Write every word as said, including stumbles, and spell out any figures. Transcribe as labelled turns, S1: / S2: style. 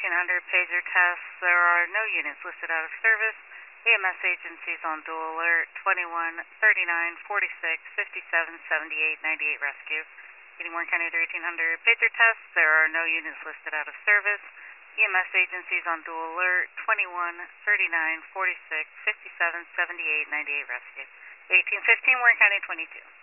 S1: eighteen hundred pager tests. There are no units listed out of service. E M S agencies on dual alert, twenty-one, thirty-nine, forty-six, fifty-seven, seventy-eight, ninety-eight rescue. Getting Warren County to eighteen hundred pager tests. There are no units listed out of service. E M S agencies on dual alert, twenty-one, thirty-nine, forty-six, fifty-seven, seventy-eight, ninety-eight rescue. eighteen fifteen, Warren County twenty-two.